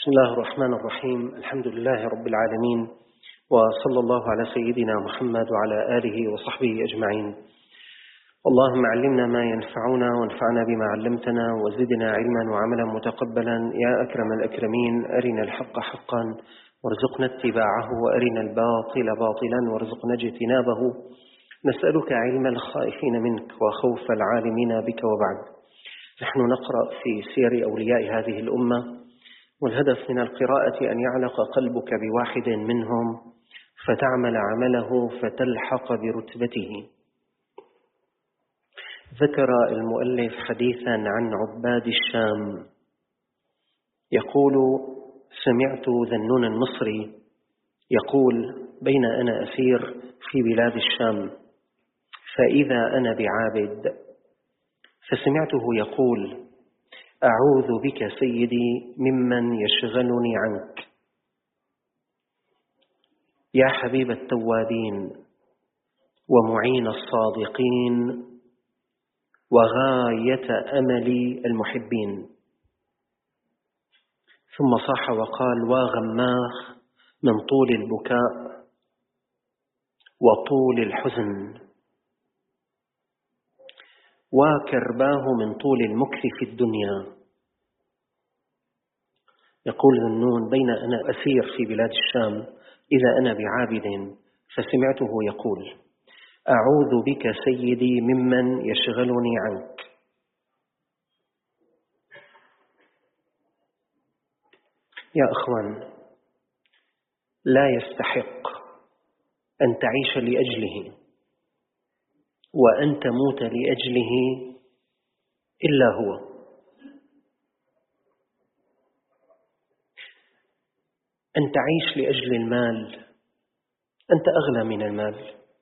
بسم الله الرحمن الرحيم. الحمد لله رب العالمين، وصلى الله على سيدنا محمد وعلى آله وصحبه أجمعين. اللهم علمنا ما ينفعنا وانفعنا بما علمتنا وزدنا علما وعملا متقبلا يا أكرم الأكرمين. أرنا الحق حقا وارزقنا اتباعه، وأرنا الباطل باطلا وارزقنا اجتنابه. نسألك علم الخائفين منك وخوف العالمين بك. وبعد، نحن نقرأ في سير أولياء هذه الأمة، والهدف من القراءة أن يعلق قلبك بواحد منهم فتعمل عمله فتلحق برتبته. ذكر المؤلف حديثا عن عباد الشام، يقول: سمعت ذنون المصري يقول: بين أنا أسير في بلاد الشام فإذا أنا بعابد، فسمعته يقول: أعوذ بك سيدي ممن يشغلني عنك، يا حبيب التوابين ومعين الصادقين وغاية أمل المحبين. ثم صاح وقال: وغماخ من طول البكاء وطول الحزن، وكرباه من طول المكث في الدنيا. يقول ذنون: بين أنا أسير في بلاد الشام إذا أنا بعابد، فسمعته يقول: أعوذ بك سيدي ممن يشغلني عنك. يا أخوان، لا يستحق أن تعيش لأجله وأن تموت لأجله إلا هو. أن تعيش لأجل المال، أنت أغلى من المال.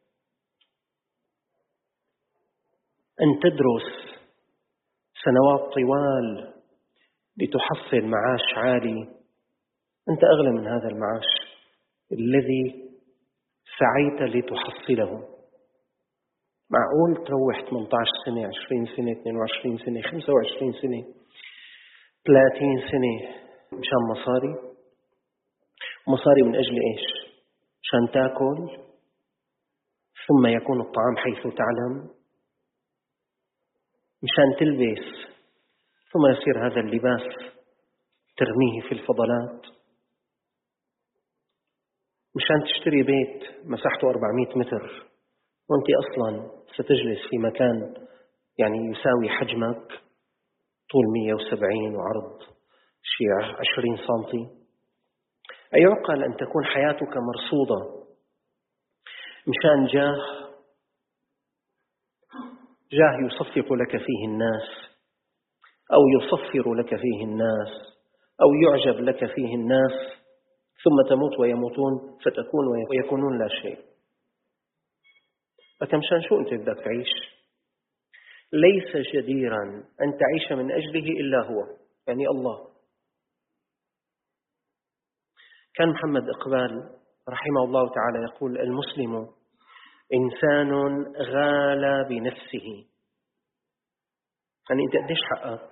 أن تدرس سنوات طوال لتحصل معاش عالي، أنت أغلى من هذا المعاش الذي سعيت لتحصله. معقول تروح 18 سنة، 20 سنة، 22 سنة، 25 سنة، 30 سنة مشان مصاري؟ مصاري من أجل إيش؟ مشان تأكل ثم يكون الطعام حيث تعلم، مشان تلبس ثم يصير هذا اللباس ترميه في الفضلات، مشان تشتري بيت مساحته 400 متر وأنت أصلا ستجلس في مكان يعني يساوي حجمك، طول 170 وعرض شيء 20 سنتي. أيعقل أن تكون حياتك مرصودة مشان جاه يصفق لك فيه الناس، أو يصفر لك فيه الناس، أو يعجب لك فيه الناس، ثم تموت ويموتون فتكون ويكونون لا شيء. فكمشان شو أنت بدك تعيش؟ ليس جديرا أن تعيش من أجله إلا هو، يعني الله. كان محمد إقبال رحمه الله تعالى يقول: المسلم إنسان غال بنفسه. يعني أنت قديش حقك؟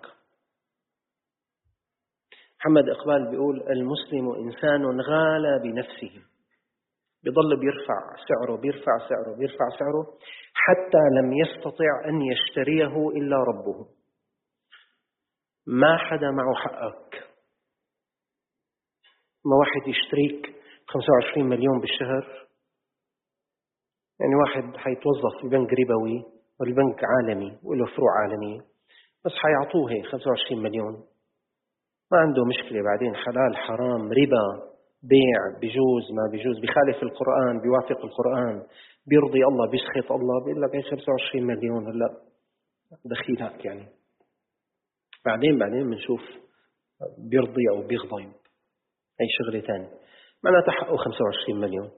محمد إقبال بيقول: المسلم إنسان غال بنفسه، بيضل بيرفع سعره بيرفع سعره بيرفع سعره حتى لم يستطع أن يشتريه إلا ربه. ما حدا معه حقك. ما واحد يشتريك 25 مليون بالشهر، يعني واحد حيتوظف في بنك ربوي والبنك عالمي وله فروع عالمية، بس حيعطوه هيك 25 مليون، ما عنده مشكلة. بعدين حلال حرام ربا بيع بيجوز ما بيجوز، بخالف القرآن بيوافق القرآن، بيرضي الله بيسخط الله، بيقول لك 25 مليون هلا دخيلك يعني. بعدين بنشوف بيرضي أو بيغضب، أي شغلة تاني. معناته حقه 25 مليون.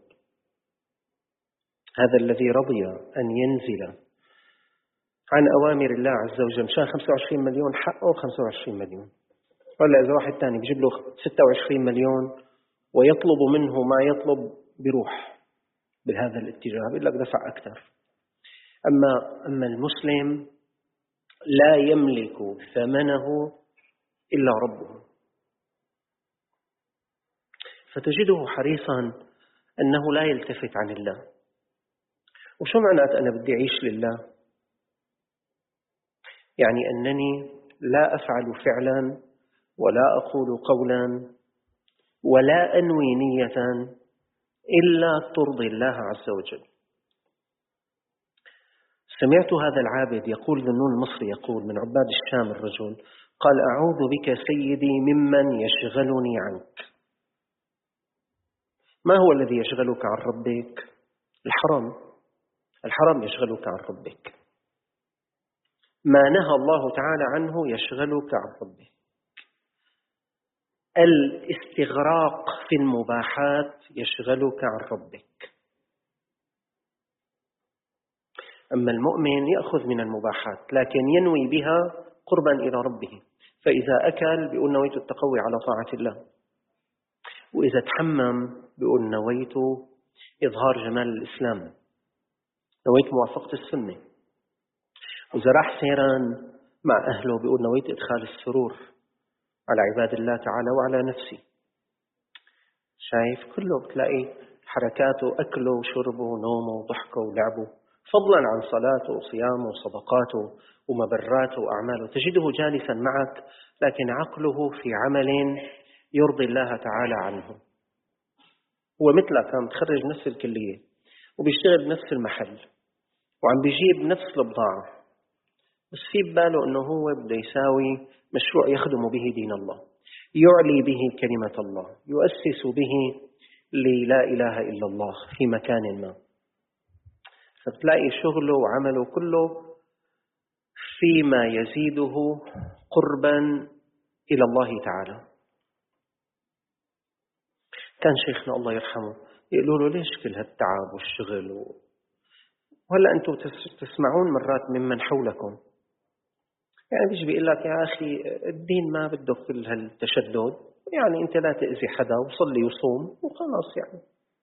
هذا الذي رضي أن ينزل عن أوامر الله عز وجل مشان 25 مليون حقه 25 مليون. ولا إذا واحد تاني بيجيب له 26 مليون ويطلب منه ما يطلب، بيروح بهذا الاتجاه، بيقول لك دفع أكثر. أما المسلم لا يملك ثمنه إلا ربه. فتجده حريصا أنه لا يلتفت عن الله. وشو معنات أنا بدي أعيش لله؟ يعني أنني لا أفعل فعلا ولا أقول قولا ولا أنوي نية إلا ترضي الله عز وجل. سمعت هذا العابد يقول، ذنون المصري يقول من عباد الشام الرجل، قال: أعوذ بك سيدي ممن يشغلني عنك. ما هو الذي يشغلك عن ربك؟ الحرام. الحرام يشغلك عن ربك. ما نهى الله تعالى عنه يشغلك عن ربك. الاستغراق في المباحات يشغلك عن ربك. أما المؤمن يأخذ من المباحات لكن ينوي بها قربا إلى ربه. فإذا أكل بيقول نويت التقوي على طاعة الله، وإذا تحمم بيقول نويت إظهار جمال الإسلام، نويت موافقة السنة. وإذا راح سيران مع أهله بيقول نويت إدخال السرور على عباد الله تعالى وعلى نفسي. شايف كله بتلاقي حركاته، أكله وشربه ونومه وضحكه ولعبه، فضلا عن صلاته وصيامه وصدقاته ومبراته وأعماله. تجده جالسا معك لكن عقله في عمل يرضي الله تعالى عنه. هو مثلك كان متخرج نفس الكلية وبيشتغل بنفس المحل وعم بيجيب نفس البضاعة، بس في بباله أنه هو بده يساوي مشروع يخدم به دين الله، يعلي به كلمة الله، يؤسس به للا إله إلا الله في مكان ما. فتلاقي شغله وعمله كله فيما يزيده قربا إلى الله تعالى. كان شيخنا الله يرحمه يقولوا له: ليش كل هالتعب والشغل وهلا أنتم تسمعون مرات ممن حولكم، يعني بيجي بيقول لك: يا أخي الدين ما بده كل هالتشدد، يعني أنت لا تأذي حدا وصلي وصوم وخلاص، يعني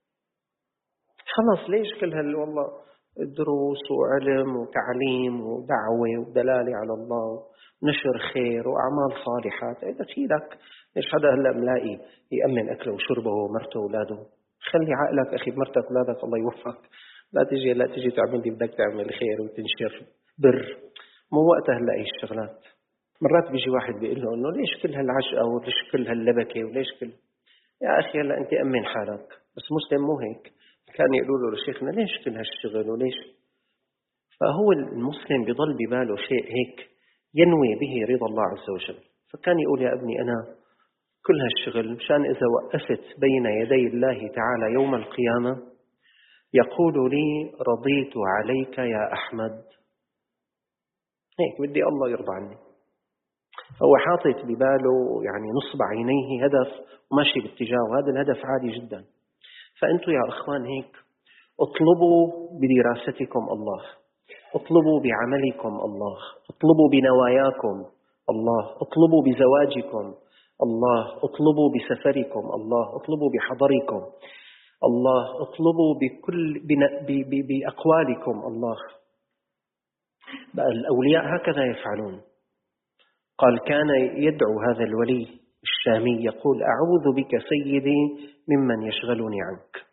خلاص ليش كل والله دروس وعلم وتعليم ودعوة ودلالة على الله ونشر خير وأعمال صالحات. إذا فيلك ليش حدا هلأ ملاقي يأمن أكله وشربه ومرته وأولاده؟ خلي عقلك أخي بمرتك وأولادك، الله يوفقك. لا تجي تعمل لي بدك تعمل خير وتنشر بر، مو وقتها هلأ هي الشغلات. مرات بيجي واحد بيقول له إنه ليش كل هالعشقة وليش كل هاللبكة وليش كل، يا أخي هلأ أنت أمن حالك، بس مسلم مو هيك. كان يقولوا له لشيخنا: ليش كل هالشغل وليش؟ فهو المسلم بيضل بباله شيء هيك ينوي به رضا الله عز وجل. فكان يقول: يا ابني أنا كل هالشغل مشان إذا وقفت بين يدي الله تعالى يوم القيامة يقول لي: رضيت عليك يا أحمد. هيك بدي الله يرضى عني. هو حاطط بباله يعني نصب عينيه هدف وماشي باتجاهه، هذا الهدف عالي جدا. فأنتوا يا أخوان هيك اطلبوا بدراستكم الله، اطلبوا بعملكم الله، اطلبوا بنواياكم الله، اطلبوا بزواجكم الله، اطلبوا بسفركم الله، اطلبوا بحضركم الله، اطلبوا بأقوالكم الله. بقى الأولياء هكذا يفعلون. قال: كان يدعو هذا الولي الشامي يقول: أعوذ بك سيدي ممن يشغلني عنك.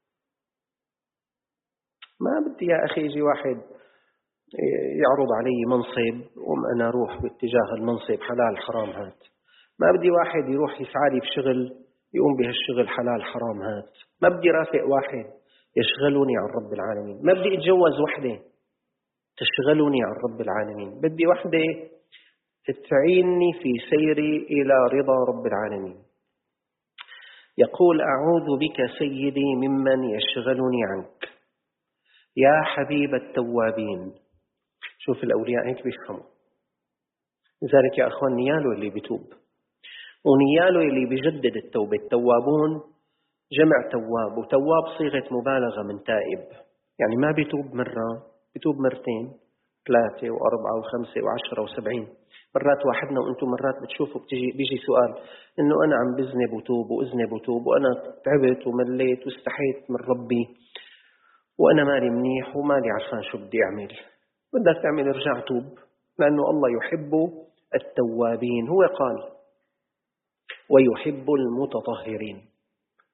ما بدي يا أخي يجي واحد يعرض علي منصب وأنا أروح باتجاه المنصب حلال حرام هات. ما بدي واحد يروح يسعى لي بشغل يقوم بهالشغل حلال حرام هات. ما بدي رافق واحد يشغلني عن رب العالمين. ما بدي أتجوز وحدة تشغلني عن رب العالمين. بدي وحدة تعيني في سيري إلى رضا رب العالمين. يقول: أعوذ بك سيدي ممن يشغلني عنك يا حبيب التوابين. شوف الأولياء هيك بيفهموا. لذلك يا أخوان نياله اللي بيتوب ونياله اللي بيجدد التوبة. التوابون جمع تواب، وتواب صيغة مبالغة من تائب، يعني ما بيتوب مرة، بيتوب مرتين 3 و4 و5 و10 و70. مرات واحدنا وانتم مرات بتشوفوا بيجي سؤال انه انا عم بذنب وتوب واذنب وتوب وانا تعبت ومليت واستحيت من ربي وانا مالي منيح ومالي عرفان شو بدي اعمل. بدك تعمل ارجع توب، لانه الله يحب التوابين. هو قال: ويحب المتطهرين.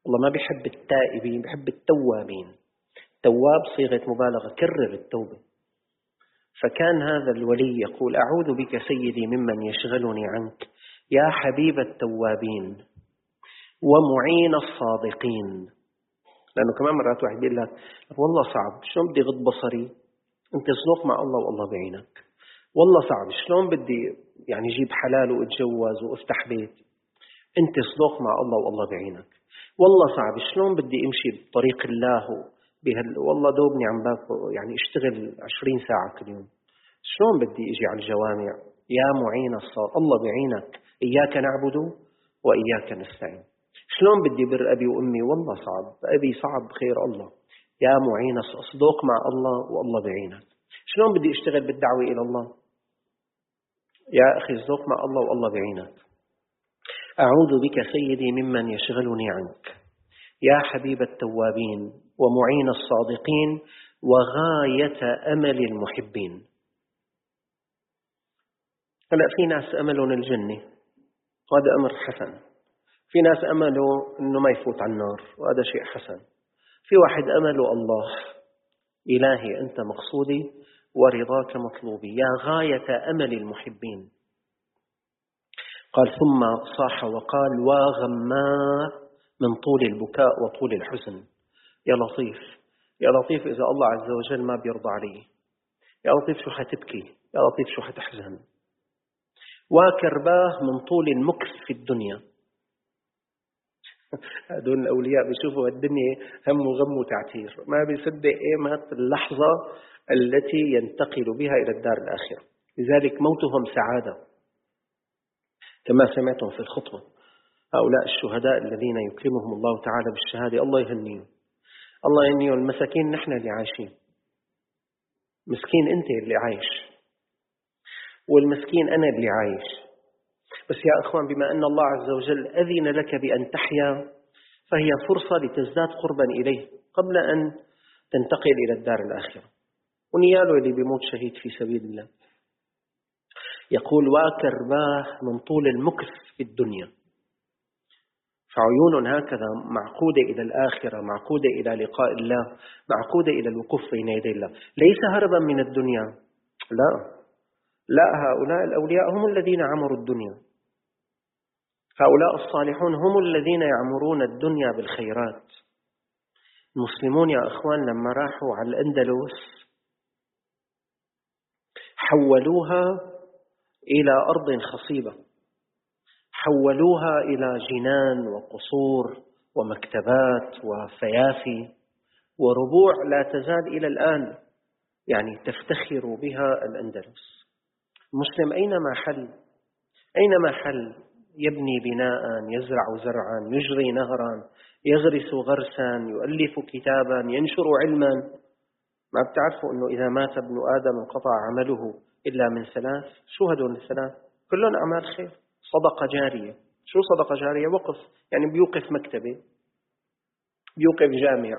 الله ما بيحب التائبين، بيحب التوابين. تواب صيغة مبالغة، كرر التوبة. فكان هذا الولي يقول: أعوذ بك سيدي ممن يشغلني عنك، يا حبيب التوابين ومعين الصادقين. لأنه كمان مرات واحد بيقول لك: والله صعب، شلون بدي غض بصري؟ أنت صدق مع الله والله بعينك. والله صعب، شلون بدي يعني جيب حلال واتجوز وافتح بيت؟ أنت صدق مع الله والله بعينك. والله صعب، شلون بدي أمشي بطريق الله والله دوبني عم باكل يعني اشتغل 20 ساعة كل يوم. شلون بدي اجي على الجوامع؟ يا معين الصالح، الله بعينك، إياك نعبد وإياك نستعين. شلون بدي بر أبي وأمي؟ والله صعب، أبي صعب، خير الله. يا معين أصدق مع الله والله بعينك. شلون بدي اشتغل بالدعوة إلى الله؟ يا أخي اصدق مع الله والله بعينك. أعوذ بك سيدي ممن يشغلني عنك، يا حبيب التوابين ومعين الصادقين وغاية أمل المحبين. هلأ في ناس أملهم الجنة، وهذا أمر حسن. في ناس أمله أنه ما يفوت على النار، وهذا شيء حسن. في واحد أمله الله: إلهي أنت مقصودي ورضاك مطلوبي، يا غاية أمل المحبين. قال: ثم صاح وقال: وغما من طول البكاء وطول الحزن. يا لطيف، يا لطيف إذا الله عز وجل ما بيرضى علي، يا لطيف شو حتبكي، يا لطيف شو حتحزن. وكرباه من طول المكث في الدنيا. هذول الأولياء بيشوفوا الدنيا هم وغم وتعتير، ما بيصدق إيمت اللحظة التي ينتقل بها إلى الدار الآخرة. لذلك موتهم سعادة كما سمعتم في الخطبة. هؤلاء الشهداء الذين يكرمهم الله تعالى بالشهادة، الله يهنيهم، الله يهنيهم. المساكين نحن اللي عايشين، مسكين أنت اللي عايش، والمسكين أنا اللي عايش. بس يا أخوان، بما أن الله عز وجل أذن لك بأن تحيا، فهي فرصة لتزداد قربا إليه قبل أن تنتقل إلى الدار الآخرة. ونياله اللي بيموت شهيد في سبيل الله. يقول: وكرباه من طول المكث في الدنيا. فعيون هكذا معقودة إلى الآخرة، معقودة إلى لقاء الله، معقودة إلى الوقوف بين يدي الله، ليس هربا من الدنيا. لا، هؤلاء الأولياء هم الذين عمروا الدنيا. هؤلاء الصالحون هم الذين يعمرون الدنيا بالخيرات. المسلمون يا أخوان لما راحوا على الأندلس حولوها إلى أرض خصيبة، حولوها إلى جنان وقصور ومكتبات وفيافي وربوع لا تزال إلى الآن يعني تفتخر بها الأندلس. المسلم أينما حل يبني بناء، يزرع زرعا، يجري نهرا، يغرس غرسا، يؤلف كتابا، ينشر علما. ما بتعرفوا أنه إذا مات ابن آدم انقطع عمله إلا من ثلاث؟ شو هدول الثلاث؟ كلهم أعمال خير. صدقة جارية. شو صدقة جارية؟ وقف، يعني بيوقف مكتبة، بيوقف جامع.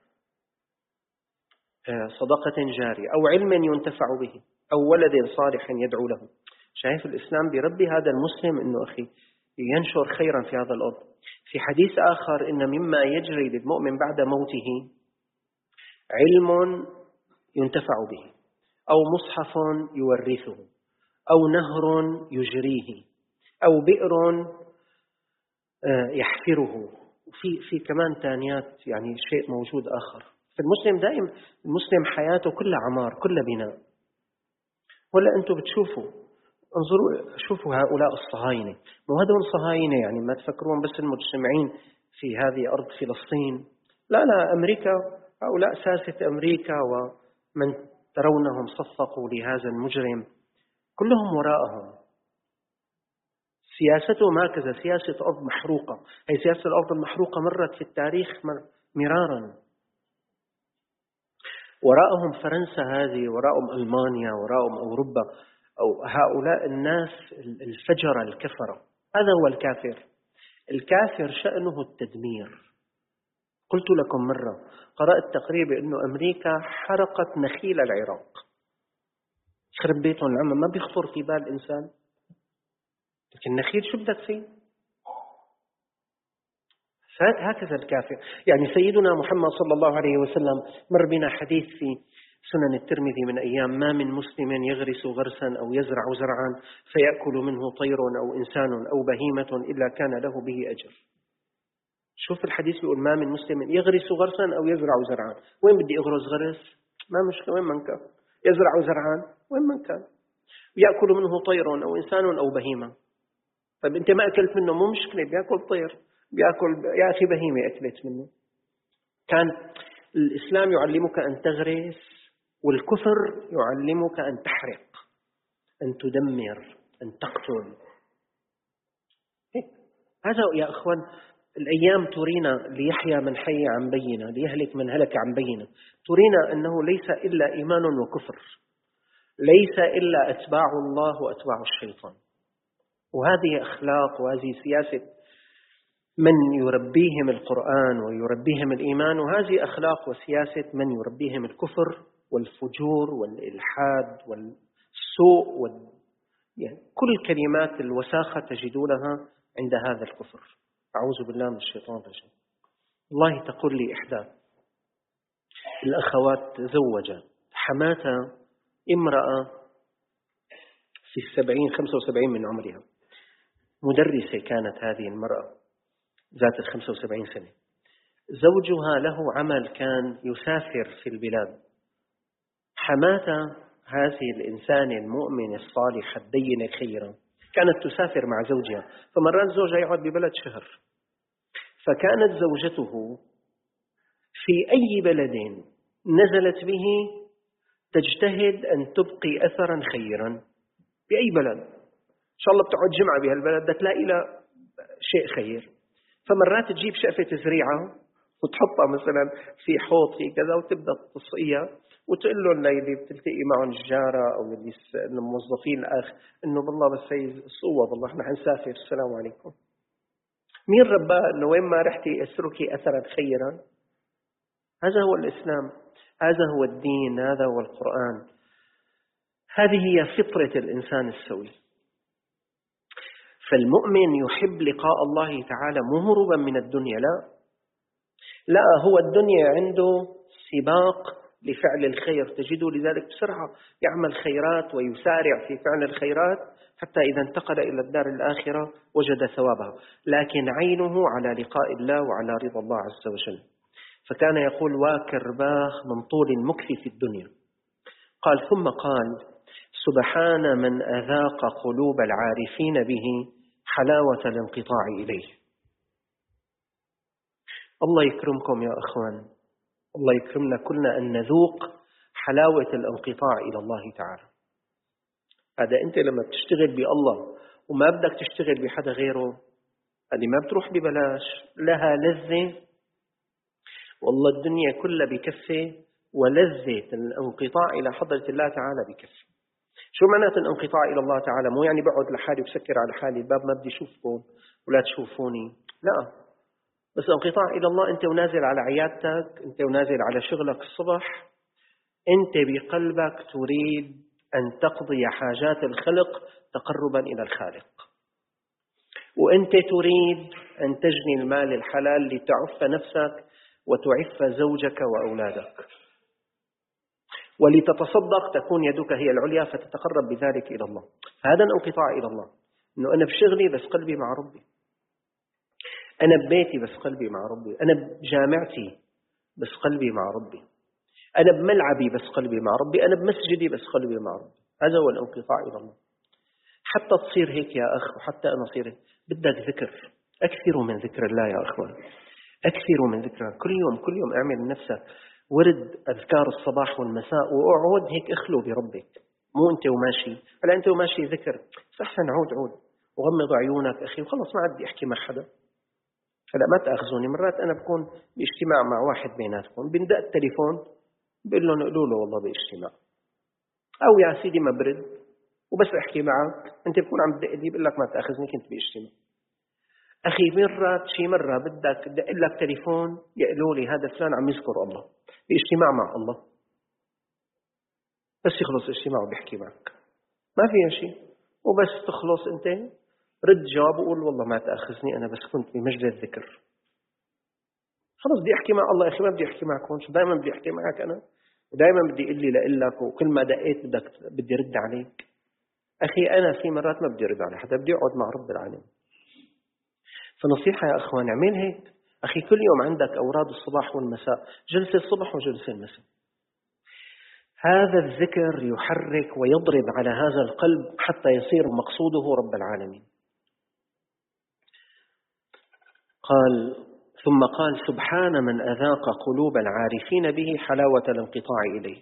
صدقة جارية أو علم ينتفع به أو ولد صالح يدعو له. شايف الإسلام بربي هذا المسلم أنه أخي ينشر خيرا في هذا الأرض. في حديث آخر: إن مما يجري للمؤمن بعد موته علم ينتفع به أو مصحف يورثه أو نهر يجريه أو بئر يحفره. في كمان تانيات يعني شيء موجود آخر. فالمسلم دائم، المسلم حياته كلها عمار، كلها بناء. ولا أنتم بتشوفوا، انظروا شوفوا هؤلاء الصهاينة، وهذول الصهاينة يعني ما تفكرون بس المجتمعين في هذه أرض فلسطين. لا، أمريكا، هؤلاء ساسة أمريكا ومن ترونهم صفقوا لهذا المجرم كلهم وراءهم. سياسته هكذا، سياسة أرض محروقة. هي سياسة الأرض المحروقة مرت في التاريخ مرارا. وراءهم فرنسا هذه، وراءهم ألمانيا، وراءهم أوروبا، أو هؤلاء الناس الفجر الكفرة. هذا هو الكافر. الكافر شأنه التدمير. قلت لكم مرة، قرأت تقرير بأنه أمريكا حرقت نخيل العراق. خرب بيتهم العمى، ما بيخطر في بال الإنسان. لكن النخيل شو بدك فيه؟ هكذا الكافر. يعني سيدنا محمد صلى الله عليه وسلم مر بنا حديث في سنن الترمذي من أيام: ما من مسلم يغرس غرسا أو يزرع زرعا فيأكل منه طير أو إنسان أو بهيمة إلا كان له به أجر. شوف الحديث بيقول: ما من مسلم يغرس غرسا أو يزرع زرعا. وين بدي أغرس غرس؟ ما مشكلة، وين من كان. يزرع زرعا، وين من كان. يأكل منه طير أو إنسان أو بهيمة. طيب أنت ما أكلت منه، مو مشكلة، بيأكل طير، بيأكل يا أخي بهيمة أكلت منه. كان الإسلام يعلمك أن تغرس، والكفر يعلمك أن تحرق، أن تدمر، أن تقتل. هذا يا أخوان الأيام ترينا: ليحيى من حي عن بينة، ليهلك من هلك عن بينة. ترينا أنه ليس إلا إيمان وكفر، ليس إلا أتباع الله وأتباع الشيطان. وهذه أخلاق وهذه سياسة من يربيهم القرآن ويربيهم الإيمان، وهذه أخلاق وسياسة من يربيهم الكفر والفجور والإلحاد والسوء يعني كل كلمات الوساخة تجدونها عند هذا الكفر. أعوذ بالله من الشيطان الرجيم. الله تقول لي إحدى الأخوات تزوجت حماتها امرأة في 75 من عمرها، مدرسة كانت هذه المرأة ذات 75 سنة. زوجها له عمل كان يسافر في البلاد. حماتها هذه الإنسانة المؤمنة الصالحة الدينة الخيرة كانت تسافر مع زوجها، فمرات زوجها يقعد ببلد شهر، فكانت زوجته في أي بلد نزلت به تجتهد أن تبقي أثرا خيرا. بأي بلد إن شاء الله بتقعد جمعة بهالبلد بدك تلاقي لها شيء خير. فمرات تجيب شقفة زريعة وتحطها مثلا في حوض في كذا، وتبدأ تسقيها وتقول لهم اللي بتلتقي معهم الجارة أو اللي الموظفين الآخر إنه بالله بس هي الصوة، والله إحنا حنسافر، السلام عليكم. مين رباه إنه وين ما رحتي أسركي أثرا خيرا؟ هذا هو الإسلام، هذا هو الدين، هذا هو القرآن. هذه هي فطرة الإنسان السوي. فالمؤمن يحب لقاء الله تعالى مهربا من الدنيا. لا، هو الدنيا عنده سباق لفعل الخير، تجده لذلك بسرعة يعمل خيرات ويسارع في فعل الخيرات، حتى إذا انتقل إلى الدار الآخرة وجد ثوابها، لكن عينه على لقاء الله وعلى رضا الله عز وجل. فكان يقول: واكرباخ من طول المكث في الدنيا. قال ثم قال: سبحان من أذاق قلوب العارفين به حلاوة الانقطاع إليه. الله يكرمكم يا أخوان، الله يكرمنا كلنا أن نذوق حلاوة الانقطاع إلى الله تعالى. هذا أنت لما بتشتغل بالله وما بدك تشتغل بحدا غيره، هذه ما بتروح ببلاش، لها لذة. والله الدنيا كلها بكفة، ولذة الانقطاع إلى حضرة الله تعالى بكفة. شو معنات الانقطاع إلى الله تعالى؟ مو يعني بقعد لحالي وسكر على حالي الباب ما بدي أشوفكم ولا تشوفوني، لا، بس انقطاع إلى الله أنت ونازل على عيادتك، أنت ونازل على شغلك الصبح، أنت بقلبك تريد أن تقضي حاجات الخلق تقربا إلى الخالق، وأنت تريد أن تجني المال الحلال لتعف نفسك وتعف زوجك وأولادك، ولتتصدق تكون يدك هي العليا فتتقرب بذلك إلى الله. هذا الانقطاع إلى الله، أنه أنا بشغلي بس قلبي مع ربي، أنا ببيتي بس قلبي مع ربي، أنا بجامعتي بس قلبي مع ربي، أنا بملعبي بس قلبي مع ربي، أنا بمسجدي بس قلبي مع ربي. هذا هو الانقطاع إلى الله. حتى تصير هيك يا أخ، وحتى أنا أصير هيك، بدك ذكر. أكثروا من ذكر الله يا أخوان، أكثروا من ذكر. كل يوم اعمل لنفسك ورد أذكار الصباح والمساء، وأعود هيك اخلو بربك، مو أنت وماشي. هلا أنت وماشي ذكر، أحسن عود وغمض عيونك أخي وخلص، ما عندي أحكي مع حدا. هلا ما تأخذوني، مرات أنا بكون باجتماع مع واحد بيناتكم، بندق التليفون بقول لهم قولوا له والله باجتماع، أو يا سيدي ما برد وبس أحكي معك، أنت بكون عم تدق لي بقول لك ما تأخذني كنت باجتماع. أخي شي مرة بدك دق لك تليفون يقولوا لي هذا فلان عم يذكر الله باجتماع مع الله، بس يخلص اجتماع وبيحكي معك ما فيها شيء، وبس تخلص أنت رد جواب وقول والله ما تأخذني، أنا بس كنت بمجلس ذكر. خلص بدي أحكي مع الله يا أخي، ما بدي أحكي معك هون، شو دائما بدي أحكي معك أنا، ودائما بدي أقول لي لك، وكل ما دقيت بدي رد عليك. أخي أنا في مرات ما بدي رد على حدا، بدي أقعد مع رب العالمين. فنصيحة يا أخوان، اعمل هيك. أخي كل يوم عندك أوراد الصباح والمساء، جلسة الصبح وجلسة المساء. هذا الذكر يحرك ويضرب على هذا القلب حتى يصير مقصوده رب العالمين. ثم قال سبحان من أذاق قلوب العارفين به حلاوة الانقطاع إليه.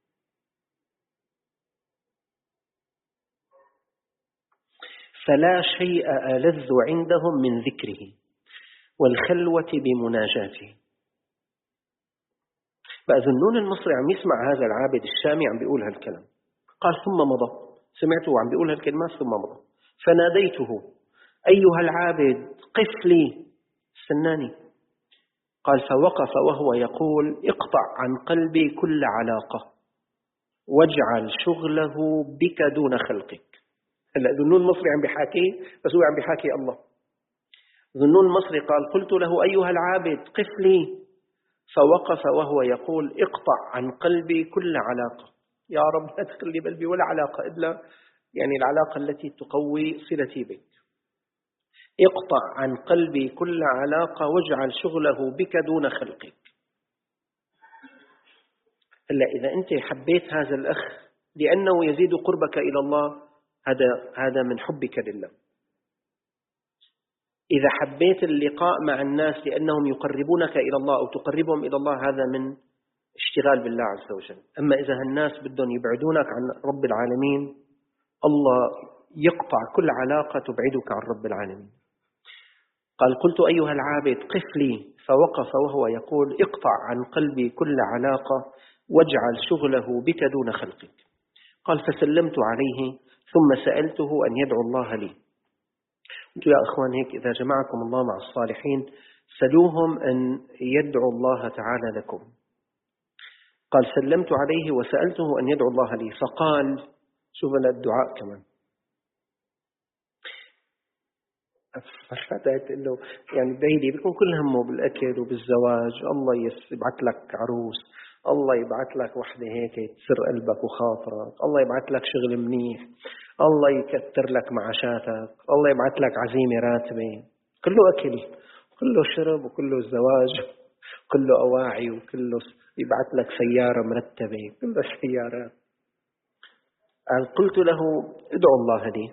فلا شيء ألذ عندهم من ذكره والخلوة بمناجاته. بقى ذنون المصري عم يسمع هذا العابد الشامي عم بيقول هالكلام. قال ثم مضى، سمعته عم بيقول هالكلمات ثم مضى. فناديته أيها العابد قف لي، استناني. قال فوقف وهو يقول اقطع عن قلبي كل علاقة واجعل شغله بك دون خلقك. هلا ذنون المصري عم بيحاكي، بس هو عم بيحاكي الله. ذنون المصري قال قلت له أيها العابد قف لي، فوقف وهو يقول اقطع عن قلبي كل علاقة. يا رب لا تخلي بقلبي ولا علاقة إلا يعني العلاقة التي تقوي صلتي بك. اقطع عن قلبي كل علاقة واجعل شغله بك دون خلقك. هلا إذا أنت حبيت هذا الأخ لأنه يزيد قربك إلى الله، هذا من حبك لله. إذا حبيت اللقاء مع الناس لأنهم يقربونك إلى الله أو تقربهم إلى الله، هذا من اشتغال بالله عز وجل. أما إذا الناس بدهم يبعدونك عن رب العالمين، الله يقطع كل علاقة تبعدك عن رب العالمين. قال قلت أيها العابد قف لي، فوقف وهو يقول اقطع عن قلبي كل علاقة واجعل شغله بك دون خلقك. قال فسلمت عليه ثم سألته أن يدعو الله لي. قلت يا أخوان هيك إذا جمعكم الله مع الصالحين سلوهم أن يدعو الله تعالى لكم. قال سلمت عليه وسألته أن يدعو الله لي، فقال شوف الدعاء كمان فشفت له يعني بعيدي بيكون كل همه بالأكل وبالزواج، الله يبعث لك عروس، الله يبعث لك وحدة هيك تسر قلبك وخاطرك، الله يبعث لك شغل منيح، الله يكتر لك معاشاتك، الله يبعث لك عزيمة راتبة، كله أكل كله شرب وكله زواج كله أواعي وكله يبعث لك سيارة مرتبة، كله سيارات. قلت له ادعو الله لي،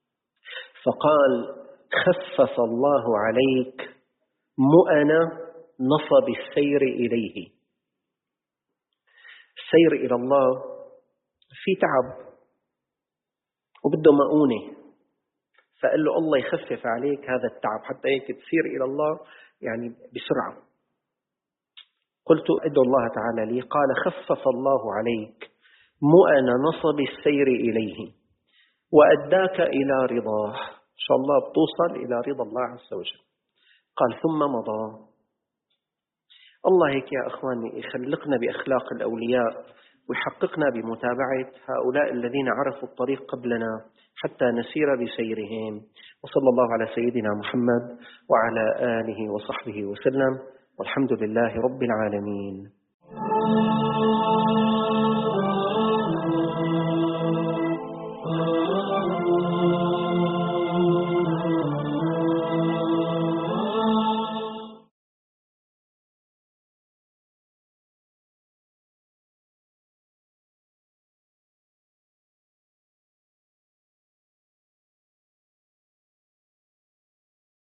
فقال خفف الله عليك مؤن نصب السير إليه. السير إلى الله في تعب وبده مؤونة، فقال له الله يخفف عليك هذا التعب حتى هيك تسير إلى الله يعني بسرعة. قلت ادعو الله تعالى لي، قال خفف الله عليك مؤن نصب السير إليه وأداك إلى رضاه. إن شاء الله بتوصل إلى رضا الله عز وجل. قال ثم مضى. الله هيك يا أخواني يخلقنا بأخلاق الأولياء ويحققنا بمتابعة هؤلاء الذين عرفوا الطريق قبلنا حتى نسير بسيرهم. وصلى الله على سيدنا محمد وعلى آله وصحبه وسلم، والحمد لله رب العالمين.